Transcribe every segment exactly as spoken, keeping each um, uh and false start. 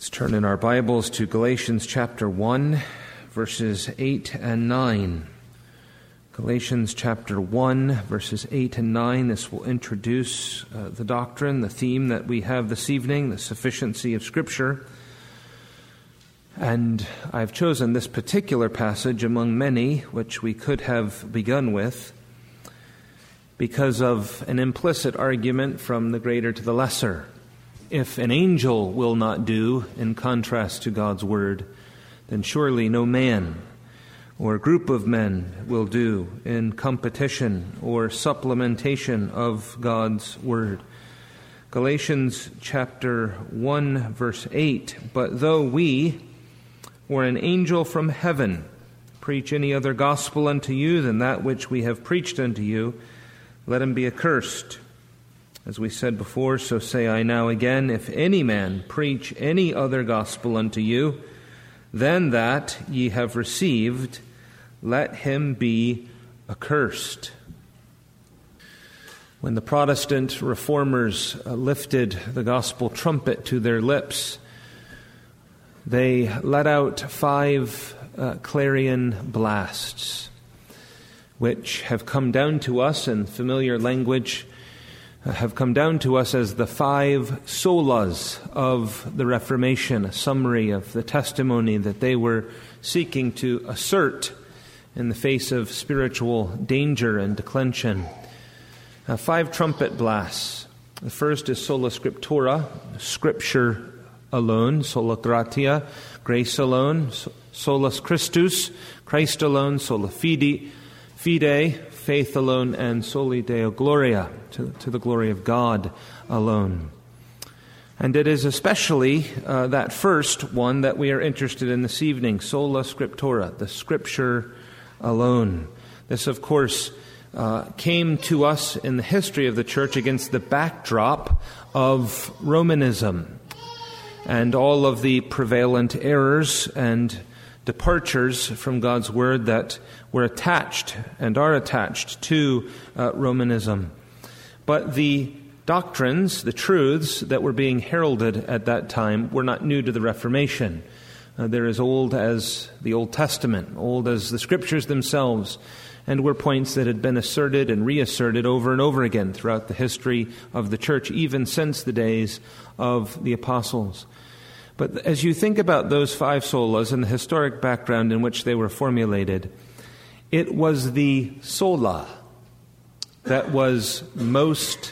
Let's turn in our Bibles to Galatians chapter one, verses eight and nine. Galatians chapter one, verses eight and nine. This will introduce uh, the doctrine, the theme that we have this evening, the sufficiency of Scripture. And I've chosen this particular passage among many, which we could have begun with, because of an implicit argument from the greater to the lesser. If an angel will not do, in contrast to God's word, then surely no man or group of men will do in competition or supplementation of God's word. Galatians chapter one, verse eight, "But though we, or an angel from heaven, preach any other gospel unto you than that which we have preached unto you, let him be accursed. As we said before, so say I now again, if any man preach any other gospel unto you than that ye have received, let him be accursed." When the Protestant reformers uh, lifted the gospel trumpet to their lips, they let out five uh, clarion blasts, which have come down to us in familiar language, uh, have come down to us as the five solas of the Reformation, a summary of the testimony that they were seeking to assert in the face of spiritual danger and declension. Uh, five trumpet blasts. The first is sola scriptura, Scripture alone, sola gratia, grace alone, solus Christus, Christ alone, sola fide, fide, faith alone, and soli Deo gloria, to, to the glory of God alone. And it is especially uh, that first one that we are interested in this evening, sola scriptura, the Scripture alone. This, of course, uh, came to us in the history of the church against the backdrop of Romanism and all of the prevalent errors and departures from God's Word that were attached and are attached to uh, Romanism. But the doctrines, the truths that were being heralded at that time were not new to the Reformation. Uh, they're as old as the Old Testament, old as the Scriptures themselves, and were points that had been asserted and reasserted over and over again throughout the history of the church, even since the days of the apostles. But as you think about those five solas and the historic background in which they were formulated, it was the sola that was most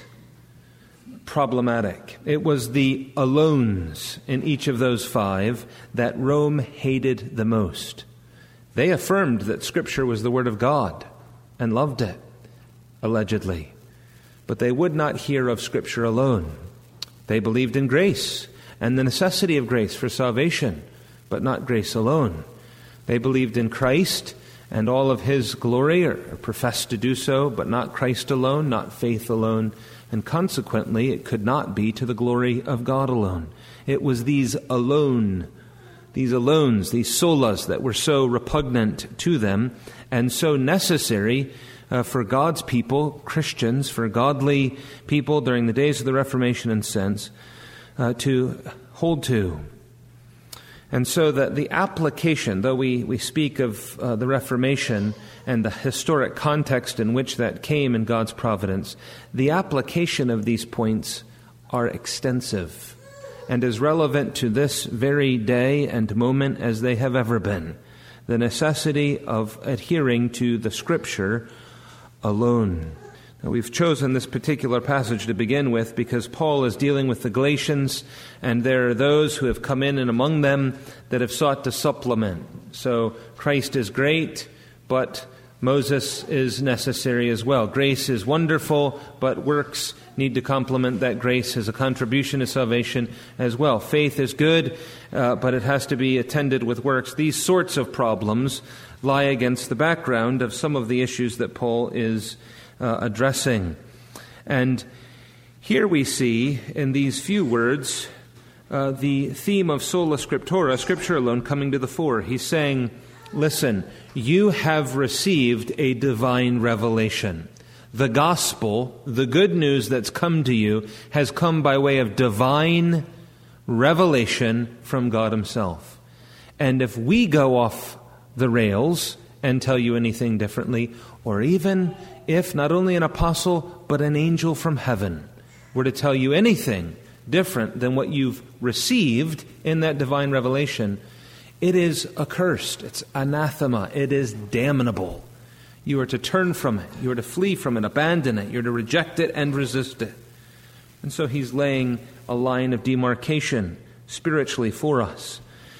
problematic. It was the alones in each of those five that Rome hated the most. They affirmed that Scripture was the Word of God and loved it, allegedly. But they would not hear of Scripture alone. They believed in grace and the necessity of grace for salvation, but not grace alone. They believed in Christ and all of His glory, or professed to do so, but not Christ alone, not faith alone, and consequently it could not be to the glory of God alone. It was these alone, these alones, these solas that were so repugnant to them and so necessary uh, for God's people, Christians, for godly people during the days of the Reformation and since, Uh, to hold to. And so that the application, though we, we speak of uh, the Reformation and the historic context in which that came in God's providence, the application of these points are extensive and as relevant to this very day and moment as they have ever been. The necessity of adhering to the Scripture alone. Now, we've chosen this particular passage to begin with because Paul is dealing with the Galatians, and there are those who have come in and among them that have sought to supplement. So Christ is great, but Moses is necessary as well. Grace is wonderful, but works need to complement that grace as a contribution to salvation as well. Faith is good, uh, but it has to be attended with works. These sorts of problems lie against the background of some of the issues that Paul is Uh, addressing. And here we see in these few words uh, the theme of sola scriptura, Scripture alone, coming to the fore. He's saying, listen, you have received a divine revelation. The gospel, the good news that's come to you, has come by way of divine revelation from God himself. And if we go off the rails and tell you anything differently, or even if not only an apostle, but an angel from heaven were to tell you anything different than what you've received in that divine revelation, it is accursed. It's anathema. It is damnable. You are to turn from it. You are to flee from it, abandon it. You're to reject it and resist it. And so he's laying a line of demarcation spiritually for us.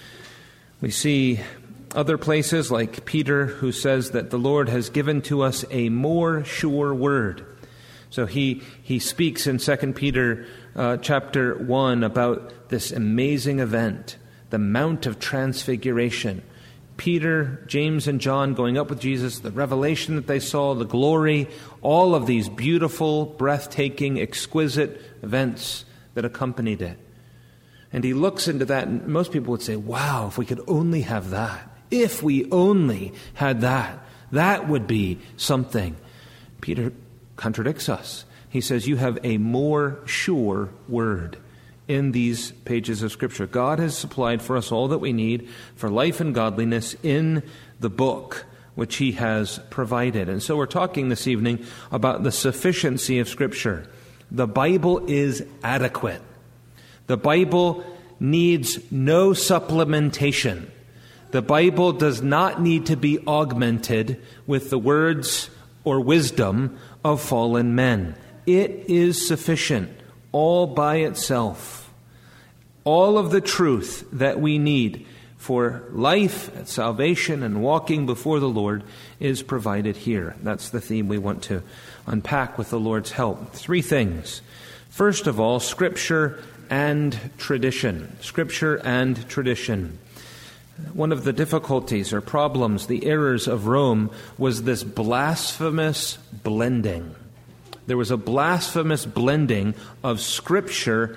We see other places like Peter, who says that the Lord has given to us a more sure word. So he he speaks in Second Peter uh, chapter one about this amazing event, the Mount of Transfiguration. Peter, James, and John going up with Jesus, the revelation that they saw, the glory, all of these beautiful, breathtaking, exquisite events that accompanied it. And he looks into that, and most people would say, wow, if we could only have that. If we only had that, that would be something. Peter contradicts us. He says, you have a more sure word in these pages of Scripture. God has supplied for us all that we need for life and godliness in the book which he has provided. And so we're talking this evening about the sufficiency of Scripture. The Bible is adequate. The Bible needs no supplementation. The Bible does not need to be augmented with the words or wisdom of fallen men. It is sufficient all by itself. All of the truth that we need for life and salvation and walking before the Lord is provided here. That's the theme we want to unpack with the Lord's help. Three things. First of all, Scripture and tradition. Scripture and tradition. One of the difficulties or problems, the errors of Rome, was this blasphemous blending. There was a blasphemous blending of Scripture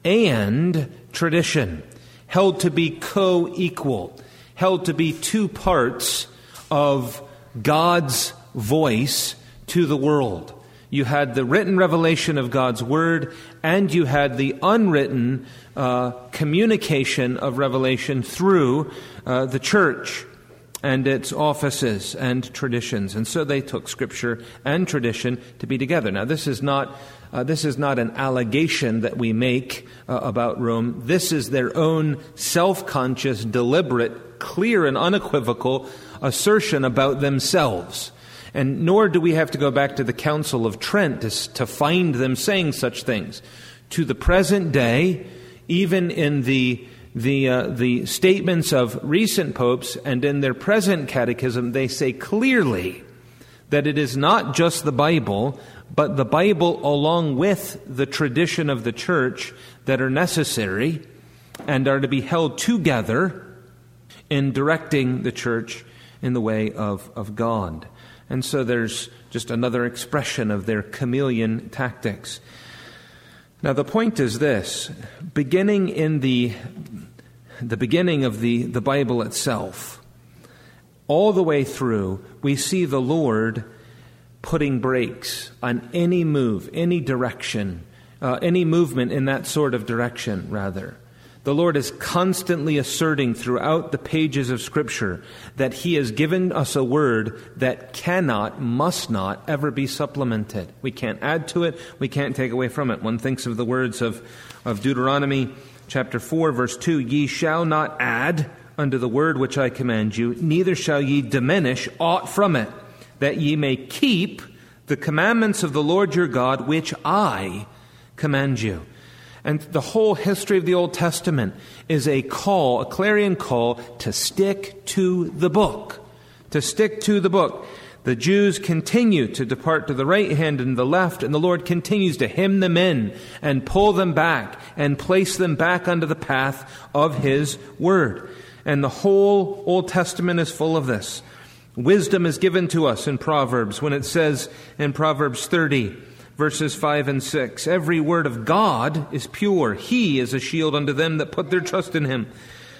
and tradition, held to be co-equal, held to be two parts of God's voice to the world. You had the written revelation of God's Word, and you had the unwritten uh, communication of revelation through uh, the church and its offices and traditions. And so they took Scripture and tradition to be together. Now, this is not uh, this is not an allegation that we make uh, about Rome. This is their own self-conscious, deliberate, clear and unequivocal assertion about themselves. And nor do we have to go back to the Council of Trent to, to find them saying such things. To the present day, even in the the uh, the statements of recent popes and in their present catechism, they say clearly that it is not just the Bible, but the Bible along with the tradition of the church that are necessary and are to be held together in directing the church in the way of, of God. And so there's just another expression of their chameleon tactics. Now the point is this: beginning in the the beginning of the, the Bible itself, all the way through, we see the Lord putting brakes on any move, any direction, uh, any movement in that sort of direction, rather. The Lord is constantly asserting throughout the pages of Scripture that He has given us a word that cannot, must not, ever be supplemented. We can't add to it. We can't take away from it. One thinks of the words of, of Deuteronomy chapter four, verse two, "Ye shall not add unto the word which I command you, neither shall ye diminish aught from it, that ye may keep the commandments of the Lord your God, which I command you." And the whole history of the Old Testament is a call, a clarion call, to stick to the book. To stick to the book. The Jews continue to depart to the right hand and the left, and the Lord continues to hem them in and pull them back and place them back onto the path of His Word. And the whole Old Testament is full of this. Wisdom is given to us in Proverbs when it says in Proverbs thirty, verses five and six, "Every word of God is pure. He is a shield unto them that put their trust in Him.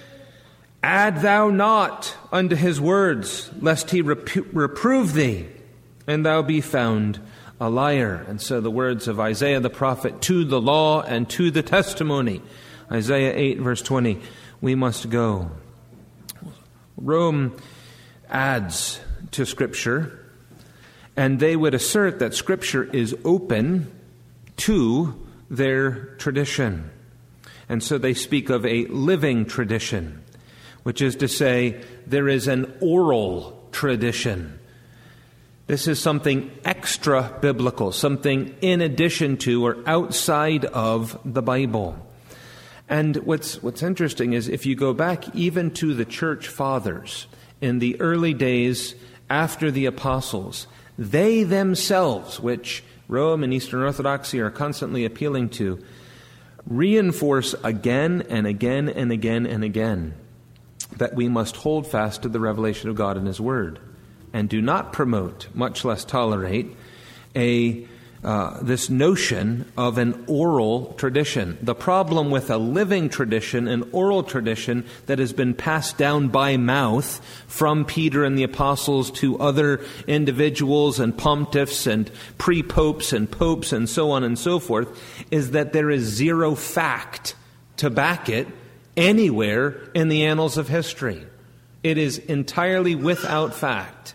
Add thou not unto His words, lest He repro- reprove thee, and thou be found a liar." And so the words of Isaiah the prophet, to the law and to the testimony Isaiah eight, verse twenty, we must go. Rome adds to Scripture, and they would assert that Scripture is open to their tradition. And so they speak of a living tradition, which is to say there is an oral tradition. This is something extra biblical, something in addition to or outside of the Bible. And what's what's interesting is if you go back even to the church fathers in the early days after the apostles, they themselves, which Rome and Eastern Orthodoxy are constantly appealing to, reinforce again and again and again and again that we must hold fast to the revelation of God in His Word, and do not promote, much less tolerate, a uh, this notion of an oral tradition. The problem with a living tradition, an oral tradition that has been passed down by mouth from Peter and the apostles to other individuals and pontiffs and pre-popes and popes and so on and so forth, is that there is zero fact to back it anywhere in the annals of history. It is entirely without fact.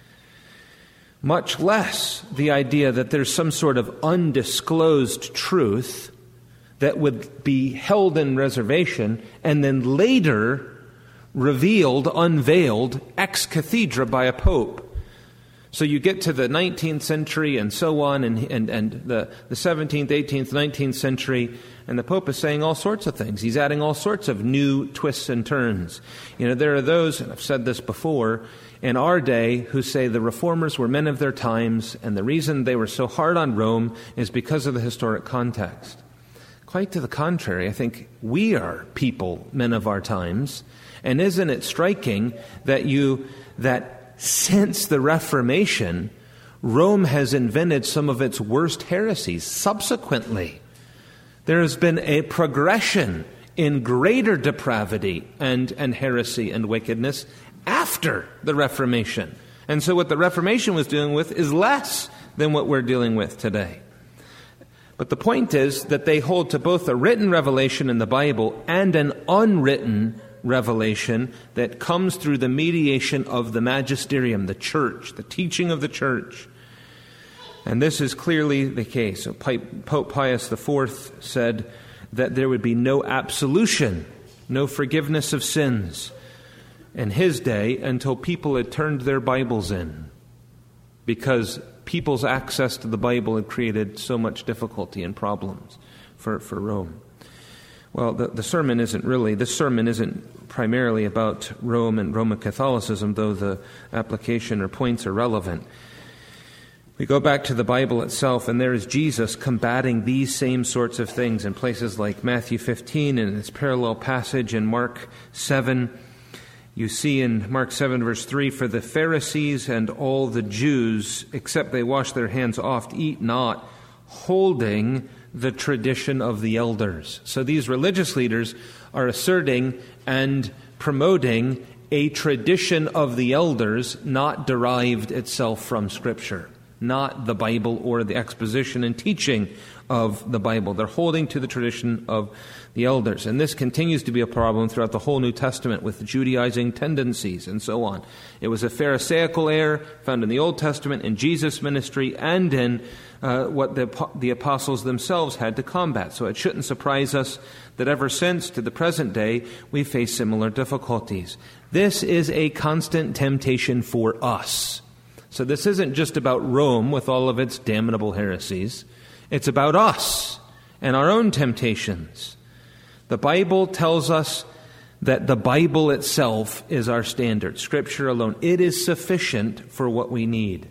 Much less the idea that there's some sort of undisclosed truth that would be held in reservation and then later revealed, unveiled, ex cathedra by a pope. So you get to the nineteenth century and so on, and, and, and the, the seventeenth, eighteenth, nineteenth century, and the Pope is saying all sorts of things. He's adding all sorts of new twists and turns. You know, there are those, and I've said this before, in our day who say the reformers were men of their times, and the reason they were so hard on Rome is because of the historic context. Quite to the contrary, I think we are people, men of our times, and isn't it striking that you, that since the Reformation, Rome has invented some of its worst heresies subsequently. There has been a progression in greater depravity and, and heresy and wickedness after the Reformation. And so what the Reformation was dealing with is less than what we're dealing with today. But the point is that they hold to both a written revelation in the Bible and an unwritten revelation that comes through the mediation of the magisterium, the church, the teaching of the church. And this is clearly the case. So Pope Pius the Fourth said that there would be no absolution, no forgiveness of sins in his day until people had turned their Bibles in, because people's access to the Bible had created so much difficulty and problems for, for Rome. Well, the, the sermon isn't really, this sermon isn't primarily about Rome and Roman Catholicism, though the application or points are relevant. We go back to the Bible itself, and there is Jesus combating these same sorts of things in places like Matthew fifteen and its parallel passage in Mark seven. You see in Mark seven, verse three, "For the Pharisees and all the Jews, except they wash their hands oft, eat not, holding the tradition of the elders." So these religious leaders are asserting and promoting a tradition of the elders not derived itself from Scripture, not the Bible or the exposition and teaching of the Bible. They're holding to the tradition of the elders. And this continues to be a problem throughout the whole New Testament with Judaizing tendencies and so on. It was a Pharisaical error found in the Old Testament, in Jesus' ministry, and in uh, what the, the apostles themselves had to combat. So it shouldn't surprise us that ever since to the present day, we face similar difficulties. This is a constant temptation for us. So this isn't just about Rome with all of its damnable heresies. It's about us and our own temptations. The Bible tells us that the Bible itself is our standard, Scripture alone. It is sufficient for what we need.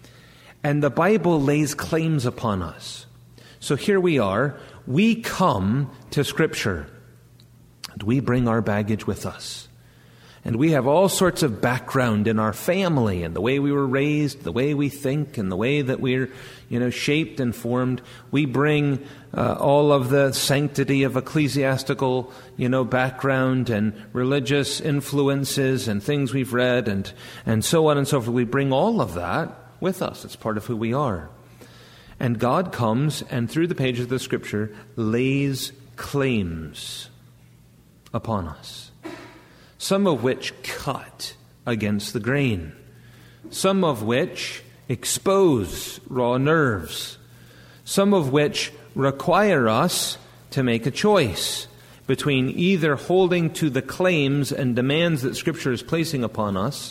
And the Bible lays claims upon us. So here we are. We come to Scripture, and we bring our baggage with us. And we have all sorts of background in our family and the way we were raised, the way we think, and the way that we're, you know, shaped and formed. We bring uh, all of the sanctity of ecclesiastical, you know, background and religious influences and things we've read and, and so on and so forth. We bring all of that with us. It's part of who we are. And God comes and through the pages of the Scripture lays claims upon us, some of which cut against the grain, some of which expose raw nerves, some of which require us to make a choice between either holding to the claims and demands that Scripture is placing upon us,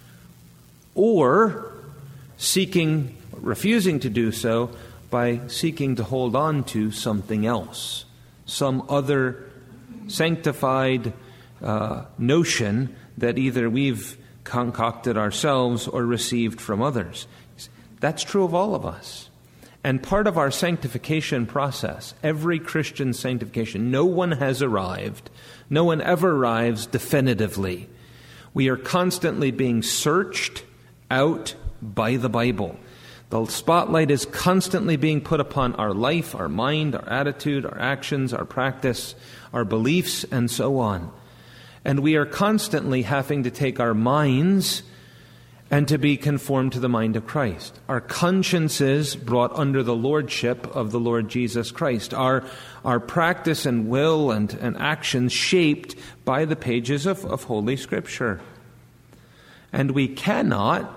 or seeking, refusing to do so by seeking to hold on to something else, some other sanctified uh, notion that either we've concocted ourselves or received from others. That's true of all of us. And part of our sanctification process, every Christian sanctification, no one has arrived. No one ever arrives definitively. We are constantly being searched out by the Bible. The spotlight is constantly being put upon our life, our mind, our attitude, our actions, our practice, our beliefs, and so on. And we are constantly having to take our minds and to be conformed to the mind of Christ. Our consciences brought under the lordship of the Lord Jesus Christ. Our, our practice and will and, and actions shaped by the pages of, of Holy Scripture. And we cannot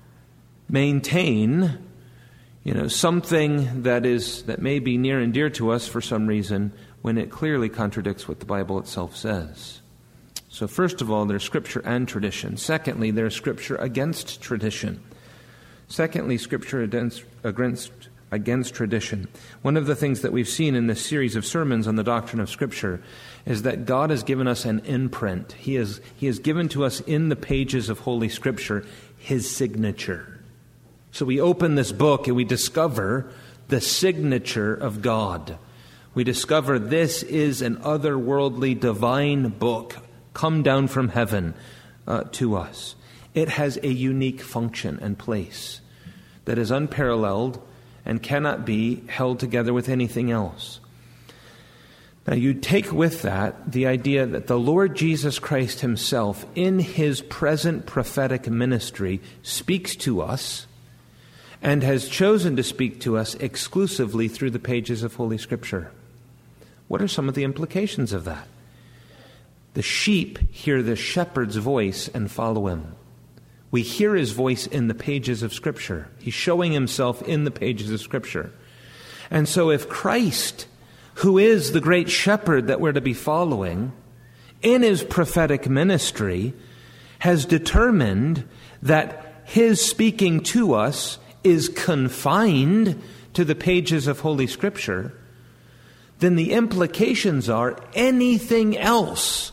maintain, you know, something that is that may be near and dear to us for some reason when it clearly contradicts what the Bible itself says. So first of all, there's Scripture and tradition. Secondly, there's Scripture against tradition. Secondly, Scripture against, against, against tradition. One of the things that we've seen in this series of sermons on the doctrine of Scripture is that God has given us an imprint. He has, he has given to us in the pages of Holy Scripture His signature. So we open this book and we discover the signature of God. We discover this is an otherworldly divine book come down from heaven uh, to us. It has a unique function and place that is unparalleled and cannot be held together with anything else. Now you take with that the idea that the Lord Jesus Christ Himself, in His present prophetic ministry, speaks to us and has chosen to speak to us exclusively through the pages of Holy Scripture. What are some of the implications of that? The sheep hear the shepherd's voice and follow him. We hear his voice in the pages of Scripture. He's showing himself in the pages of Scripture. And so if Christ, who is the great shepherd that we're to be following, in his prophetic ministry, has determined that his speaking to us is confined to the pages of Holy Scripture, then the implications are anything else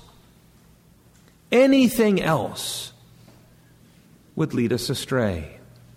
Anything else would lead us astray.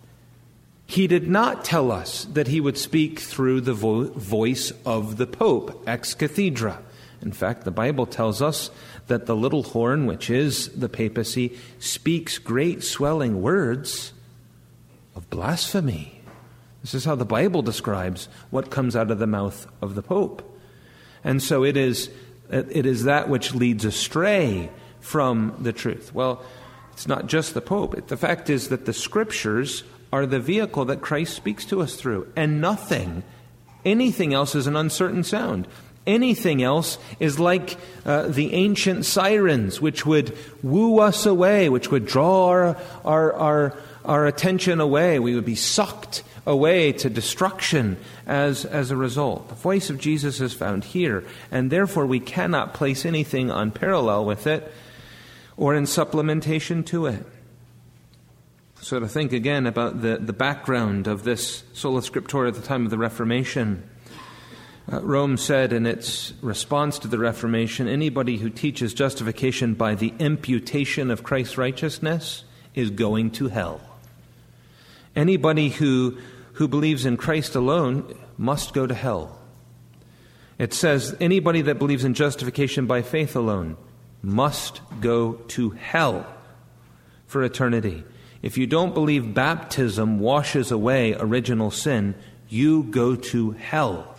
He did not tell us that he would speak through the vo- voice of the Pope, ex cathedra. In fact, the Bible tells us that the little horn, which is the papacy, speaks great swelling words of blasphemy. This is how the Bible describes what comes out of the mouth of the Pope. And so it is, it is that which leads astray from the truth. Well, it's not just the Pope. The fact is that the Scriptures are the vehicle that Christ speaks to us through. And nothing, anything else is an uncertain sound. Anything else is like uh, the ancient sirens, which would woo us away, which would draw our, our, our, our attention away. We would be sucked away to destruction as, as a result. The voice of Jesus is found here, and therefore we cannot place anything on parallel with it or in supplementation to it. So to think again about the, the background of this sola scriptura at the time of the Reformation, uh, Rome said in its response to the Reformation, anybody who teaches justification by the imputation of Christ's righteousness is going to hell. Anybody who, who believes in Christ alone must go to hell. It says anybody that believes in justification by faith alone must go to hell for eternity. If you don't believe baptism washes away original sin, you go to hell.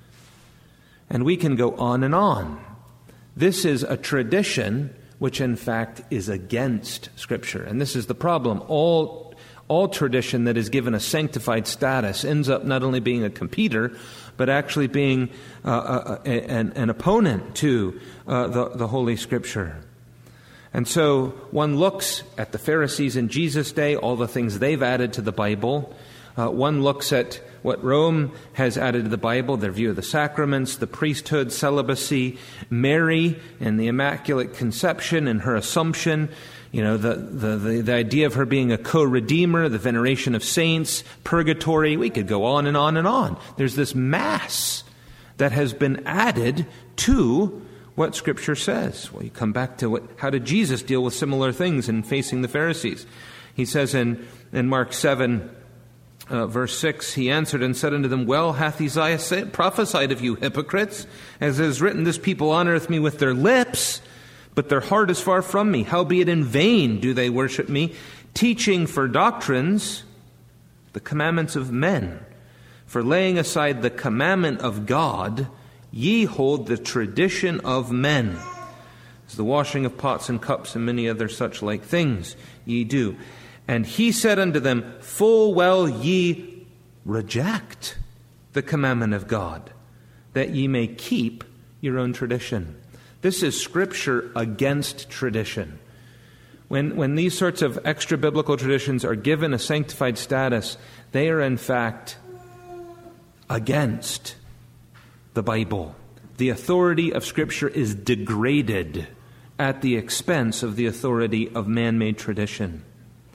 And we can go on and on. This is a tradition which in fact is against Scripture. And this is the problem. All, all tradition that is given a sanctified status ends up not only being a competitor, but actually being uh, a, a, an, an opponent to uh, the, the Holy Scripture. And so one looks at the Pharisees in Jesus' day, all the things they've added to the Bible. Uh, one looks at what Rome has added to the Bible, their view of the sacraments, the priesthood, celibacy, Mary and the Immaculate Conception and her Assumption, you know, the, the, the, the idea of her being a co-redeemer, the veneration of saints, purgatory. We could go on and on and on. There's this mass that has been added to what Scripture says. Well, you come back to what, how did Jesus deal with similar things in facing the Pharisees? He says in, in Mark seven, uh, verse six, he answered and said unto them, Well hath Isaiah said, prophesied of you hypocrites, as it is written, This people honoreth me with their lips, but their heart is far from me. Howbeit in vain do they worship me, teaching for doctrines the commandments of men. For laying aside the commandment of God, ye hold the tradition of men. As the washing of pots and cups and many other such like things ye do. And he said unto them, Full well ye reject the commandment of God, that ye may keep your own tradition. This is Scripture against tradition. When, when these sorts of extra-biblical traditions are given a sanctified status, they are in fact against the Bible. The authority of Scripture is degraded at the expense of the authority of man-made tradition.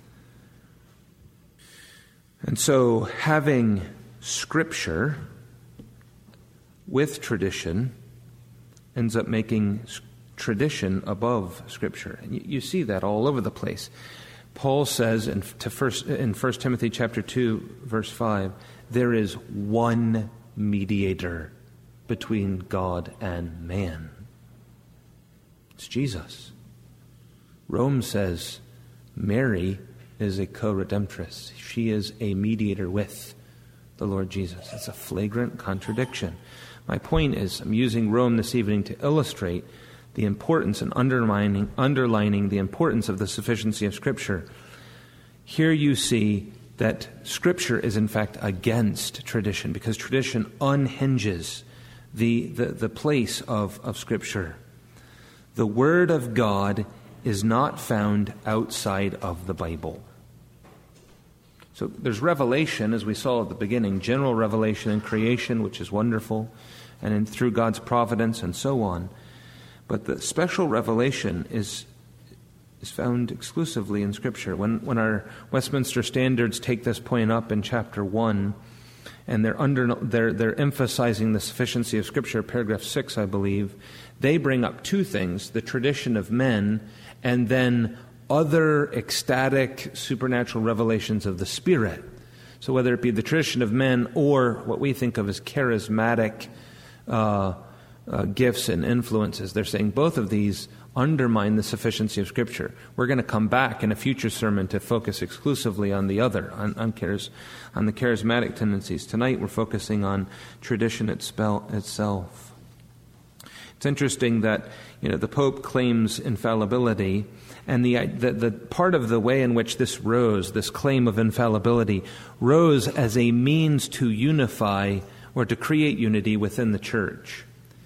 And so having Scripture with tradition ends up making tradition above Scripture. And you, you see that all over the place. Paul says in, to first, in First Timothy chapter two, verse five, there is one mediator between God and man. It's Jesus. Rome says Mary is a co-redemptress. She is a mediator with the Lord Jesus. It's a flagrant contradiction. My point is, I'm using Rome this evening to illustrate the importance and underlining, underlining the importance of the sufficiency of Scripture. Here you see that Scripture is in fact against tradition, because tradition unhinges the, the, the place of, of Scripture. The Word of God is not found outside of the Bible. So there's revelation, as we saw at the beginning, general revelation in creation, which is wonderful, and in, through God's providence and so on. But the special revelation is is found exclusively in Scripture. When when our Westminster Standards take this point up in chapter one, and they're under they're they're emphasizing the sufficiency of Scripture, paragraph six, I believe, they bring up two things: the tradition of men, and then other ecstatic supernatural revelations of the Spirit. So whether it be the tradition of men or what we think of as charismatic uh, uh, gifts and influences, they're saying both of these undermine the sufficiency of Scripture. We're going to come back in a future sermon to focus exclusively on the other, on, on, charis, on the charismatic tendencies. Tonight we're focusing on tradition itself. It's interesting that, you know, the Pope claims infallibility, and the, the the part of the way in which this rose, this claim of infallibility, rose as a means to unify or to create unity within the church.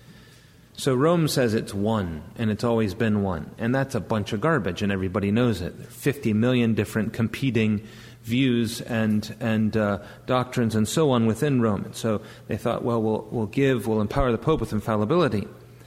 So Rome says it's one, and it's always been one. And that's a bunch of garbage, and everybody knows it. There are fifty million different competing views and and uh, doctrines and so on within Rome. And so they thought, well, we'll we'll give, we'll empower the Pope with infallibility.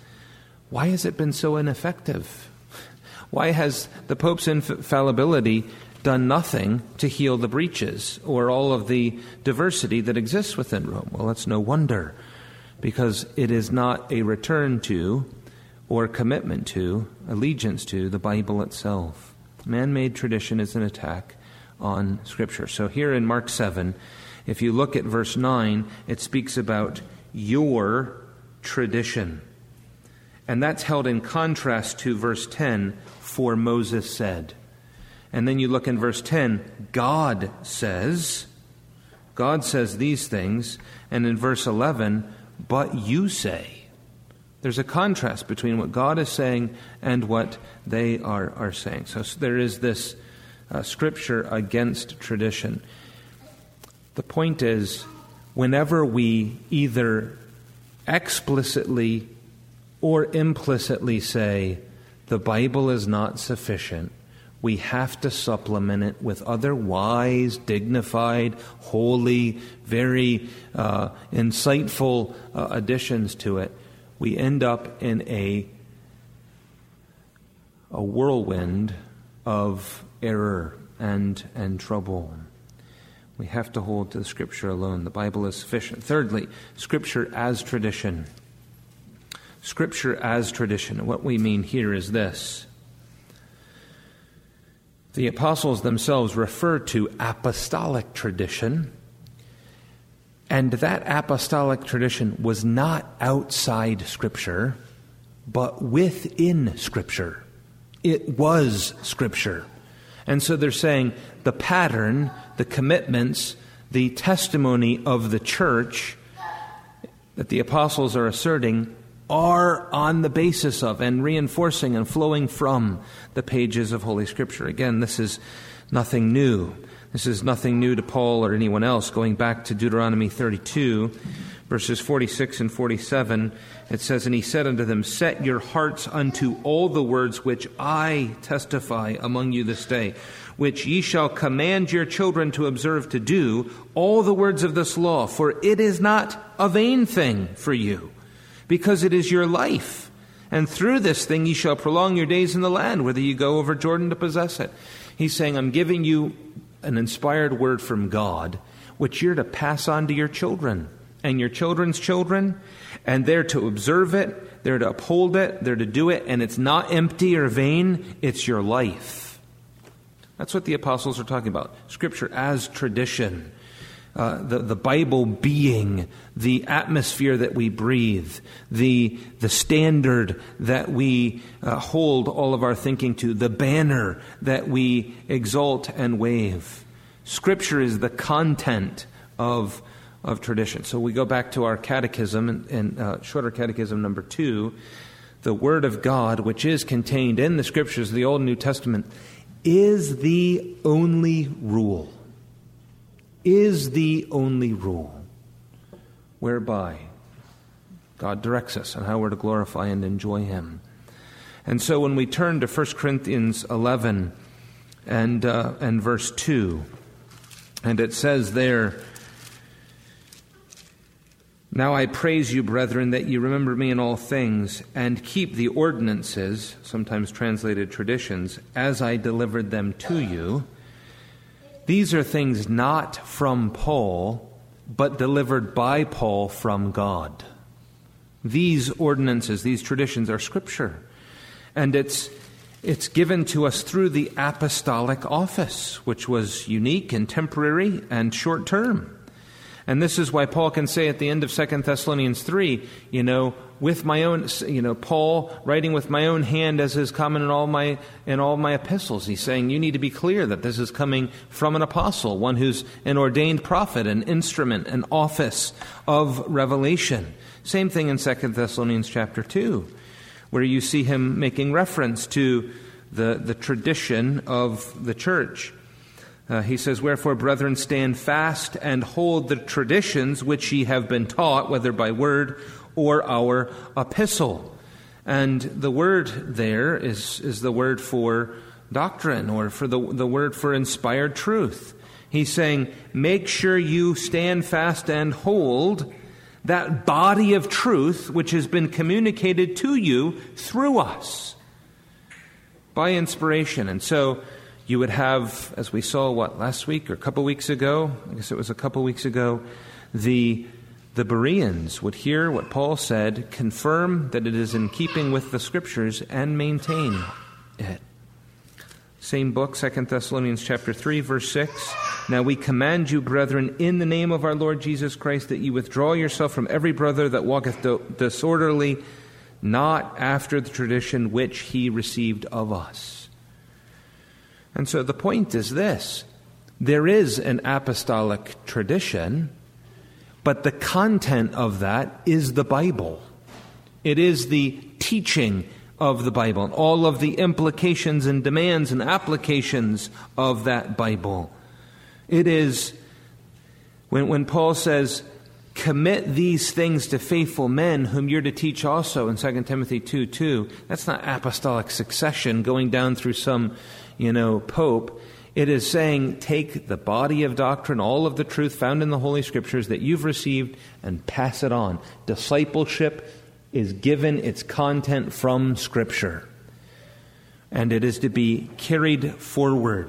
Why has it been so ineffective? Why has the Pope's infallibility done nothing to heal the breaches or all of the diversity that exists within Rome? Well, it's no wonder, because it is not a return to or commitment to, allegiance to the Bible itself. Man-made tradition is an attack on Scripture. So here in Mark seven, if you look at verse nine, it speaks about your tradition. And that's held in contrast to verse ten, for Moses said. And then you look in verse ten, God says, God says these things. And in verse eleven, but you say. There's a contrast between what God is saying and what they are, are saying. So there is this uh, Scripture against tradition. The point is, whenever we either explicitly or implicitly say the Bible is not sufficient, we have to supplement it with other wise, dignified, holy, very uh, insightful uh, additions to it. We end up in a, a whirlwind of error and, and trouble. We have to hold to the Scripture alone. The Bible is sufficient. Thirdly, Scripture as tradition. Scripture as tradition. What we mean here is this. The apostles themselves refer to apostolic tradition, and that apostolic tradition was not outside Scripture, but within Scripture. It was Scripture. And so they're saying the pattern, the commitments, the testimony of the church that the apostles are asserting are on the basis of and reinforcing and flowing from the pages of Holy Scripture. Again, this is nothing new. This is nothing new to Paul or anyone else. Going back to Deuteronomy thirty-two, verses forty-six and forty-seven, it says, "And he said unto them, Set your hearts unto all the words which I testify among you this day, which ye shall command your children to observe to do, all the words of this law, for it is not a vain thing for you, because it is your life. And through this thing ye shall prolong your days in the land, whether you go over Jordan to possess it." He's saying, I'm giving you an inspired word from God, which you're to pass on to your children and your children's children, and they're to observe it, they're to uphold it, they're to do it, and it's not empty or vain, it's your life. That's what the apostles are talking about. Scripture as tradition. Uh, the, the Bible being the atmosphere that we breathe, the, the standard that we uh, hold all of our thinking to, the banner that we exalt and wave. Scripture is the content of, of tradition. So we go back to our catechism, and, and uh, shorter catechism number two. The Word of God, which is contained in the Scriptures, the Old and New Testament, is the only rule. Is the only rule whereby God directs us on how we're to glorify and enjoy Him. And so when we turn to First Corinthians eleven and uh, and verse two, and it says there, "Now I praise you, brethren, that ye remember me in all things, and keep the ordinances," sometimes translated traditions, "as I delivered them to you." These are things not from Paul, but delivered by Paul from God. These ordinances, these traditions are Scripture. And it's it's given to us through the apostolic office, which was unique and temporary and short-term. And this is why Paul can say at the end of Second Thessalonians three, you know, with my own, you know, Paul writing with my own hand as is common in all my in all my epistles. He's saying you need to be clear that this is coming from an apostle, one who's an ordained prophet, an instrument, an office of revelation. Same thing in Second Thessalonians chapter two, where you see him making reference to the, the tradition of the church. Uh, he says, "Wherefore, brethren, stand fast and hold the traditions which ye have been taught, whether by word or our epistle." And the word there is, is the word for doctrine, or for the, the word for inspired truth. He's saying, make sure you stand fast and hold that body of truth which has been communicated to you through us by inspiration. And so you would have, as we saw, what, last week or a couple weeks ago, I guess it was a couple weeks ago, the the Bereans would hear what Paul said, confirm that it is in keeping with the Scriptures, and maintain it. Same book, Second Thessalonians chapter three, verse six. "Now we command you, brethren, in the name of our Lord Jesus Christ, that ye withdraw yourself from every brother that walketh disorderly, not after the tradition which he received of us." And so the point is this: there is an apostolic tradition, but the content of that is the Bible. It is the teaching of the Bible, and all of the implications and demands and applications of that Bible. It is, when, when Paul says, commit these things to faithful men whom you're to teach also in Second Timothy two two. That's not apostolic succession going down through some, you know, pope. It is saying, take the body of doctrine, all of the truth found in the Holy Scriptures that you've received, and pass it on. Discipleship is given its content from Scripture. And it is to be carried forward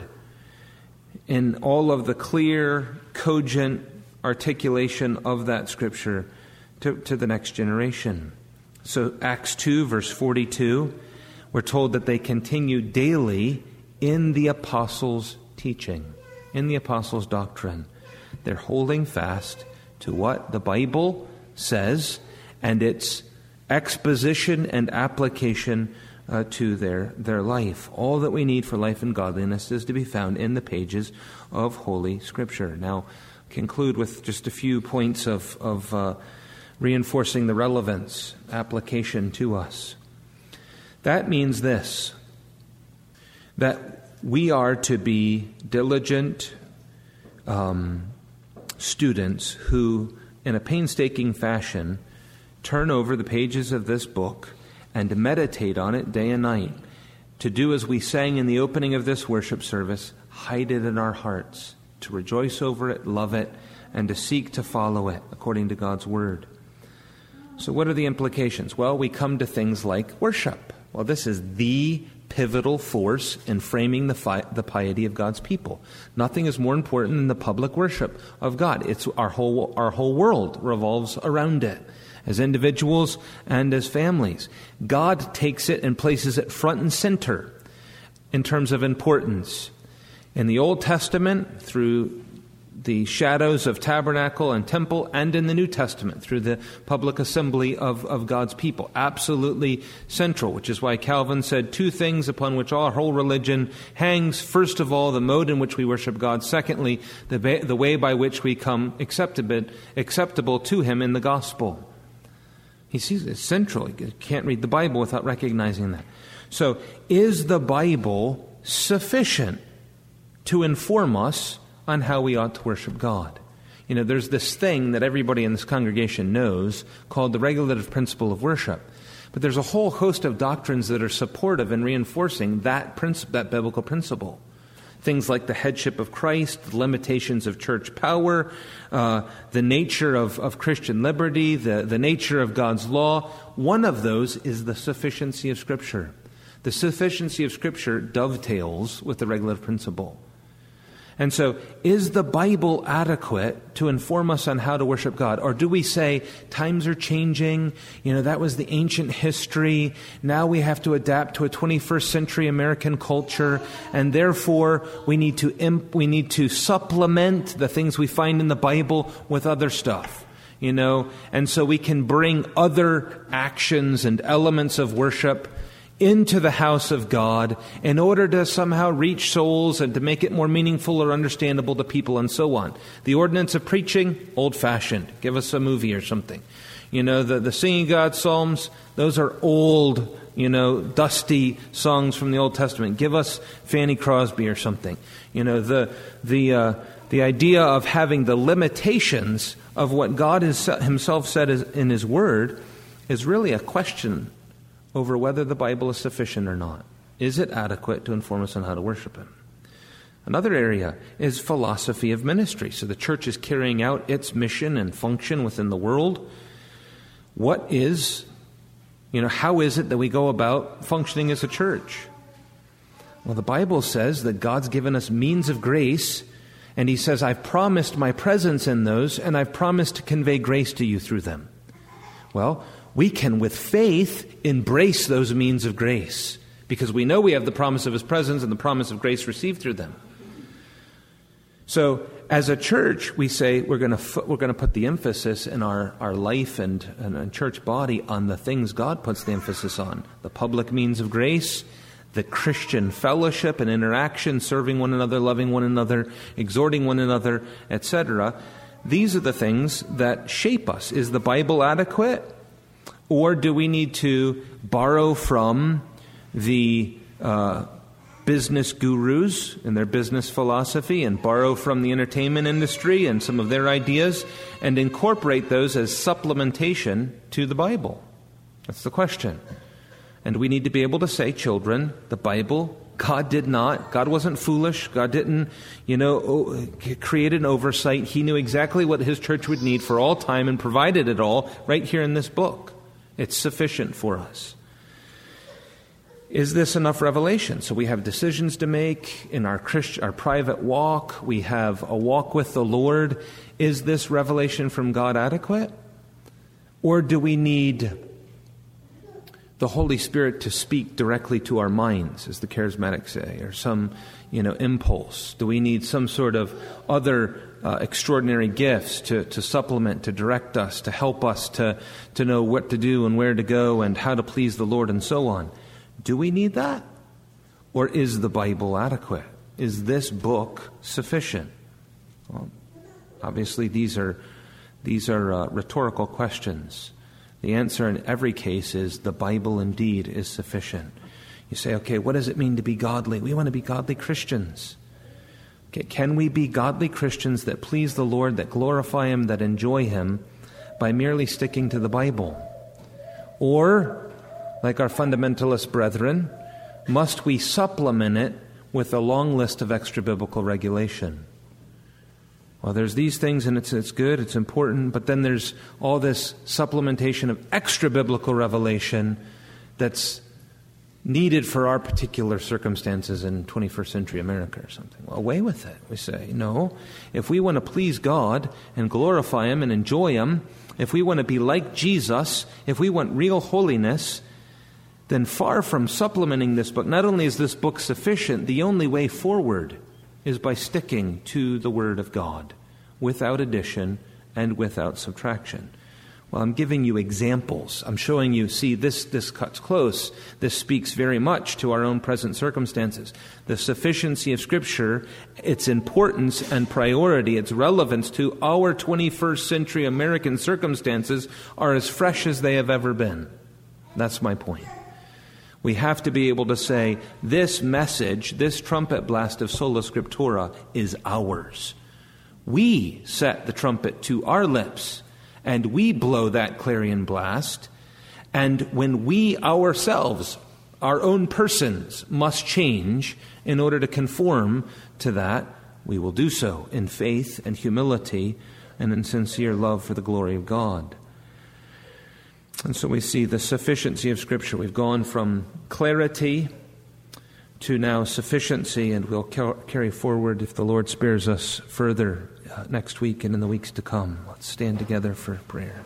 in all of the clear, cogent articulation of that Scripture to, to the next generation. So Acts two, verse forty-two, we're told that they continue daily in the apostles' teaching, in the apostles' doctrine. They're holding fast to what the Bible says and its exposition and application uh, to their, their life. All that we need for life and godliness is to be found in the pages of Holy Scripture. Now, conclude with just a few points of, of uh, reinforcing the relevance, application to us. That means this, that we are to be diligent um, students who, in a painstaking fashion, turn over the pages of this book and meditate on it day and night. To do as we sang in the opening of this worship service, hide it in our hearts, to rejoice over it, love it, and to seek to follow it according to God's Word. So what are the implications? Well, we come to things like worship. Well, this is the pivotal force in framing the, fi- the piety of God's people. Nothing is more important than the public worship of God. It's our whole our whole world revolves around it, as individuals and as families. God takes it and places it front and center in terms of importance. In the Old Testament, through the shadows of tabernacle and temple, and in the New Testament through the public assembly of, of God's people. Absolutely central, which is why Calvin said two things upon which our whole religion hangs. First of all, the mode in which we worship God. Secondly, the, ba- the way by which we come acceptable, acceptable to Him in the gospel. He sees it's central. You can't read the Bible without recognizing that. So, is the Bible sufficient to inform us on how we ought to worship God? You know, there's this thing that everybody in this congregation knows called the regulative principle of worship. But there's a whole host of doctrines that are supportive and reinforcing that principle, that biblical principle. Things like the headship of Christ, the limitations of church power, uh, the nature of, of Christian liberty, the, the nature of God's law. One of those is the sufficiency of Scripture. The sufficiency of Scripture dovetails with the regulative principle. And so, is the Bible adequate to inform us on how to worship God? Or do we say, times are changing, you know, that was the ancient history, now we have to adapt to a twenty-first century American culture, and therefore we need to imp- we need to supplement the things we find in the Bible with other stuff, you know, and so we can bring other actions and elements of worship into the house of God in order to somehow reach souls and to make it more meaningful or understandable to people and so on. The ordinance of preaching, old-fashioned. Give us a movie or something. You know, the, the singing God psalms, those are old, you know, dusty songs from the Old Testament. Give us Fanny Crosby or something. You know, the the uh, the idea of having the limitations of what God is, Himself said is, in His Word is really a question over whether the Bible is sufficient or not. Is it adequate to inform us on how to worship Him? Another area is philosophy of ministry. So the church is carrying out its mission and function within the world. What is, you know, how is it that we go about functioning as a church? Well, the Bible says that God's given us means of grace, and He says, I've promised my presence in those, and I've promised to convey grace to you through them. Well, we can, with faith, embrace those means of grace because we know we have the promise of His presence and the promise of grace received through them. So, as a church, we say we're going to we're going to put the emphasis in our, our life and, and, and church body on the things God puts the emphasis on: the public means of grace, the Christian fellowship and interaction, serving one another, loving one another, exhorting one another, et cetera. These are the things that shape us. Is the Bible adequate? Or do we need to borrow from the uh, business gurus and their business philosophy and borrow from the entertainment industry and some of their ideas and incorporate those as supplementation to the Bible? That's the question. And we need to be able to say, children, the Bible, God did not. God wasn't foolish. God didn't, you know, create an oversight. He knew exactly what his church would need for all time and provided it all right here in this book. It's sufficient for us. Is this enough revelation? So we have decisions to make in our Christian, our private walk. We have a walk with the Lord. Is this revelation from God adequate? Or do we need the Holy Spirit to speak directly to our minds, as the charismatics say, or some, you know, impulse? Do we need some sort of other uh, extraordinary gifts to, to supplement, to direct us, to help us to, to know what to do and where to go and how to please the Lord and so on? Do we need that? Or is the Bible adequate? Is this book sufficient? Well, obviously, these are these are uh, rhetorical questions. The answer in every case is the Bible indeed is sufficient. You say, okay, what does it mean to be godly? We want to be godly Christians. Okay, can we be godly Christians that please the Lord, that glorify Him, that enjoy Him by merely sticking to the Bible? Or, like our fundamentalist brethren, must we supplement it with a long list of extra-biblical regulation? Well, there's these things, and it's it's good, it's important, but then there's all this supplementation of extra-biblical revelation that's needed for our particular circumstances in twenty-first century America or something. Well, away with it, we say. No, if we want to please God and glorify Him and enjoy Him, if we want to be like Jesus, if we want real holiness, then far from supplementing this book, not only is this book sufficient, the only way forward is by sticking to the Word of God, without addition and without subtraction. Well, I'm giving you examples. I'm showing you, see, this, this cuts close. This speaks very much to our own present circumstances. The sufficiency of Scripture, its importance and priority, its relevance to our twenty-first century American circumstances are as fresh as they have ever been. That's my point. We have to be able to say, this message, this trumpet blast of Sola Scriptura is ours. We set the trumpet to our lips, and we blow that clarion blast. And when we ourselves, our own persons, must change in order to conform to that, we will do so in faith and humility and in sincere love for the glory of God. And so we see the sufficiency of Scripture. We've gone from clarity to now sufficiency, and we'll carry forward, if the Lord spares us, further uh, next week and in the weeks to come. Let's stand together for prayer.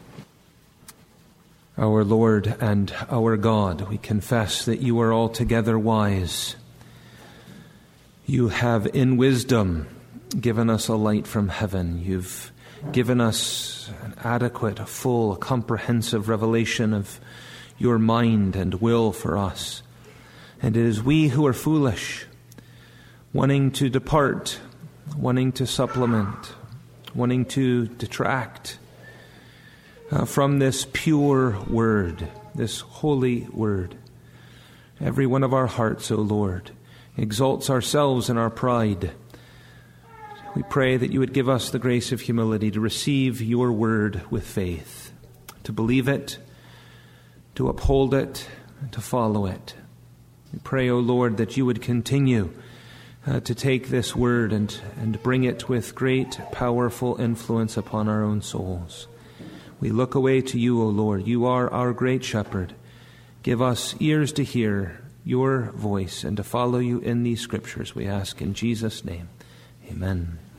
Our Lord and our God, we confess that you are altogether wise. You have in wisdom given us a light from heaven. You've given us an adequate, a full, a comprehensive revelation of your mind and will for us. And it is we who are foolish, wanting to depart, wanting to supplement, wanting to detract uh, from this pure word, this holy word. Every one of our hearts, O Lord, exalts ourselves in our pride. We pray that you would give us the grace of humility to receive your word with faith, to believe it, to uphold it, and to follow it. We pray, O Lord, that you would continue uh, to take this word and, and bring it with great, powerful influence upon our own souls. We look away to you, O Lord. You are our great shepherd. Give us ears to hear your voice and to follow you in these scriptures, we ask in Jesus' name. Amen.